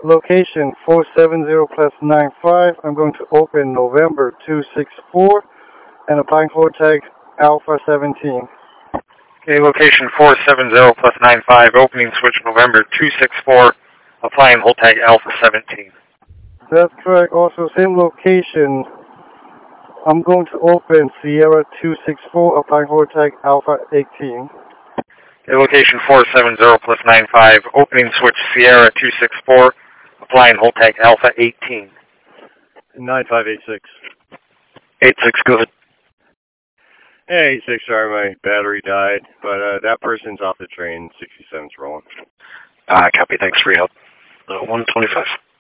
Location 470 plus 95. I'm going to open November 264 and applying hold tag Alpha 17. Okay, location 470 plus 95, opening switch November 264, applying hold tag Alpha 17. That's correct. Also, same location. I'm going to open Sierra 264, applying hold tag Alpha 18. Okay, location 470 plus 95, opening switch Sierra 264, applying hold tag Alpha 18. 9586. 86, good. Hey, 86, sorry, my battery died, but that person's off the train, 67's rolling. Copy, thanks for your help. 125.